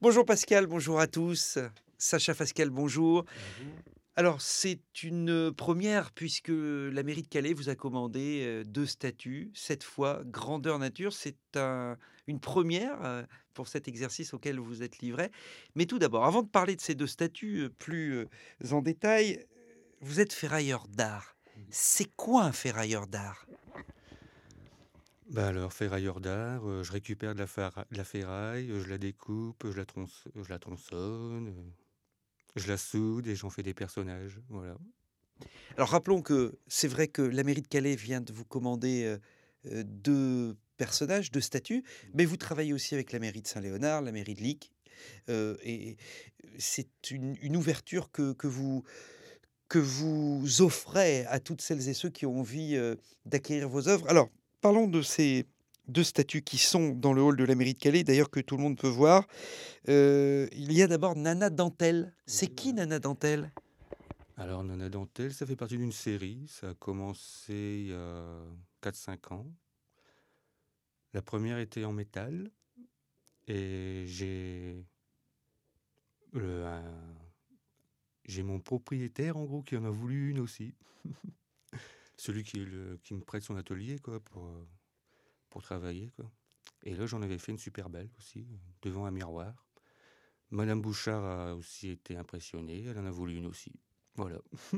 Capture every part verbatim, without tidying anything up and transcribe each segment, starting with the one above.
Bonjour Pascal, bonjour à tous. Sacha Fasquelle, bonjour. Bonjour. Alors, c'est une première puisque la mairie de Calais vous a commandé euh, deux statues, cette fois grandeur nature. C'est un- une première euh, pour cet exercice auquel vous vous êtes livré. Mais tout d'abord, avant de parler de ces deux statues euh, plus euh, en détail, vous êtes ferrailleur d'art. Oui. C'est quoi un ferrailleur d'art? Bah, alors ferrailleur d'art, heu, je récupère de la fera de la ferraille, heu, je la découpe, je la tronç je la tronçonne, heu, je la soude et j'en fais des personnages, voilà. Alors rappelons que c'est vrai que la mairie de Calais vient de vous commander, heu heu, deux personnages, deux statues, mais vous travaillez aussi avec la mairie de Saint-Léonard, la mairie de Lic, heu et c'est une une ouverture que que vous que vous offrez à toutes celles et ceux qui ont envie, heu, d'acquérir vos œuvres. Alors, parlons de ces deux statues qui sont dans le hall de la mairie de Calais, d'ailleurs que tout le monde peut voir. Heu, il y a d'abord Nana Dentelle. C'est Oui, qui voilà. Nana Dentelle? Alors Nana Dentelle, ça fait partie d'une série, ça a commencé il y a quatre cinq ans. La première était en métal et j'ai le un j'ai mon propriétaire en gros qui en a voulu une aussi. Celui qui est le qui me prête son atelier quoi pour, heu, pour travailler quoi. Et là j'en avais fait une super belle aussi, heu, devant un miroir. Madame Bouchard a aussi été impressionnée, elle en a voulu une aussi. Voilà.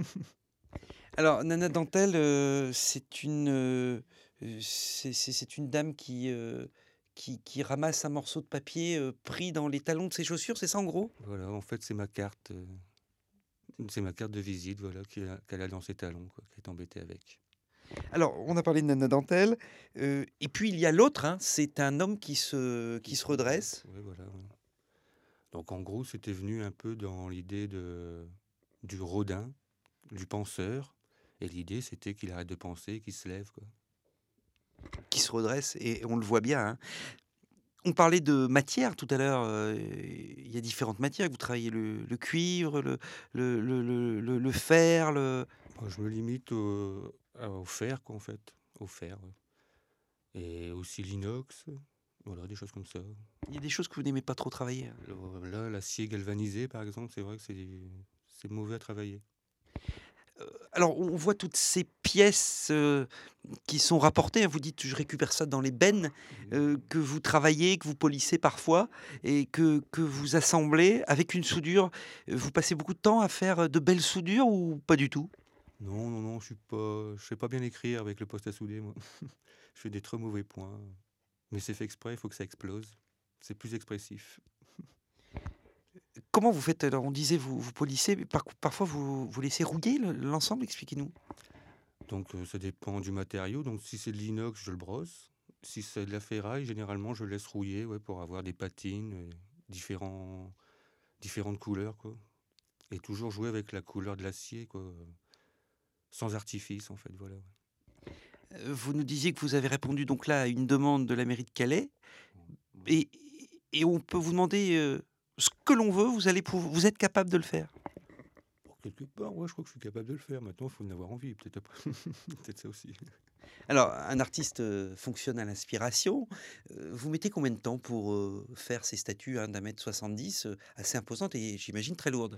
Alors, Nana Dentelle, heu, c'est une, heu heu, c'est c'est c'est une dame qui, heu, qui qui ramasse un morceau de papier, heu, pris dans les talons de ses chaussures, c'est ça en gros? Voilà, en fait, c'est ma carte, heu, c'est ma carte de visite, voilà, qui a qu'elle a dans ses talons, quoi, qu'elle est embêtée avec. Alors, on a parlé de Nana Dentelle, heu et puis il y a l'autre, hein, c'est un homme qui se Qui qui se se redresse, redresse. ouais, voilà, ouais. Donc en gros, c'était venu un peu dans l'idée de du Rodin, du penseur, et l'idée, c'était qu'il arrête de penser, qu'il se lève, quoi. Qui se redresse et on le voit bien, hein. On parlait de matière tout à l'heure, heu, il y a différentes matières que vous travaillez, le le cuivre, le le le le le le fer, le Moi, je me limite au à au fer, quoi, en fait, au fer, ouais, et aussi l'inox, voilà, des choses comme ça. il y a des choses que vous n'aimez pas trop travailler, hein? Le là, l'acier galvanisé, par exemple, c'est vrai que c'est c'est mauvais à travailler. Alors, on voit toutes ces pièces, heu, qui sont rapportées, hein. Vous dites: «Je récupère ça dans les bennes», Oui, heu, que vous travaillez, que vous polissez parfois et que que vous assemblez avec une soudure. Heu, vous passez beaucoup de temps à faire, heu, de belles soudures ou pas du tout? non, non, non, je suis pas je sais pas bien écrire avec le poste à souder, moi. Je fais des très mauvais points, mais c'est fait exprès, il faut que ça explose. C'est plus expressif. Comment vous faites alors? On disait vous vous polissez, mais par parfois vous vous laissez rouiller le l'ensemble? Expliquez-nous. Donc heu, ça dépend du matériau, donc si c'est de l'inox, je le brosse. Si c'est de la ferraille, généralement, je le laisse rouiller, ouais, pour avoir des patines, heu, différents différentes couleurs, quoi, et toujours jouer avec la couleur de l'acier, quoi, heu, sans artifice, en fait, voilà, ouais. Heu, vous nous disiez que vous avez répondu donc là à une demande de la mairie de Calais Oui. et et on peut vous demander, heu, ce que l'on veut, vous allez pouv vous êtes capable de le faire? Pour quelque part, ouais, je crois que je suis capable de le faire. Maintenant, il faut en avoir envie, peut-être après. Peut-être ça aussi. Alors, un artiste, heu, fonctionne à l'inspiration. Heu, vous mettez combien de temps pour, heu, faire ces statues, hein, d'un mètre soixante-dix, heu, assez imposantes et j'imagine très lourdes?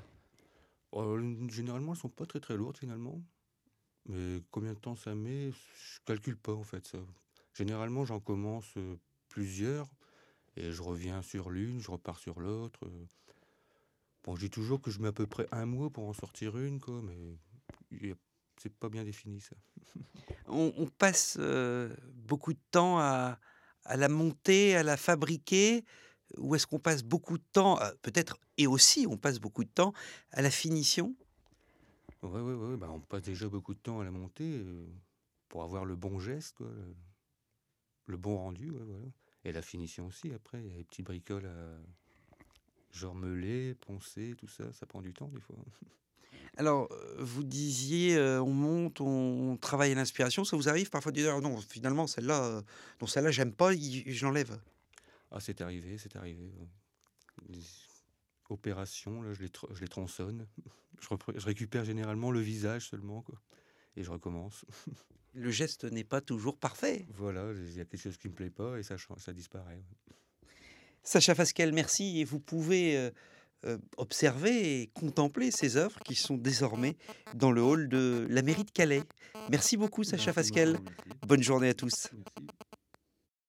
Heu, généralement, elles sont pas très, très lourdes, finalement, mais combien de temps ça met? Je calcule pas, en fait, ça. Généralement, j'en commence, heu, plusieurs et je reviens sur l'une, je repars sur l'autre, heu. Bon, je dis toujours que je mets à peu près un mois pour en sortir une, quoi, mais il y a c'est pas bien défini, ça. On on passe, heu, beaucoup de temps à à la monter, à la fabriquer? Ou est-ce qu'on passe beaucoup de temps, heu, peut-être et aussi on passe beaucoup de temps à la finition? Ouais, ouais, ouais, bah, on passe déjà beaucoup de temps à la monter, heu, pour avoir le bon geste, quoi, le le bon rendu, ouais, voilà, et la finition aussi après, il y a les petits bricoles à genre meuler, poncer, tout ça, ça prend du temps des fois. Alors, heu, vous disiez, heu, on monte, on travaille à l'inspiration. Ça vous arrive parfois de dire: «Ah non, finalement celle-là, heu, non celle-là j'aime pas, i je l'enlève»? Ah, c'est arrivé, c'est arrivé, ouais. Des opérations là, je les tr je les tronçonne. Je repré je récupère généralement le visage seulement, quoi, et je recommence. Le geste n'est pas toujours parfait. Voilà, il y a quelque chose qui me plaît pas et ça chan ça disparaît, ouais. Sacha Fasquelle, merci et vous pouvez, heu heu, observer et contempler ces œuvres qui sont désormais dans le hall de la mairie de Calais. Merci beaucoup Ben, Sacha c'est moi qui Fasquelle. vous remercie. Bonne journée à tous. Merci.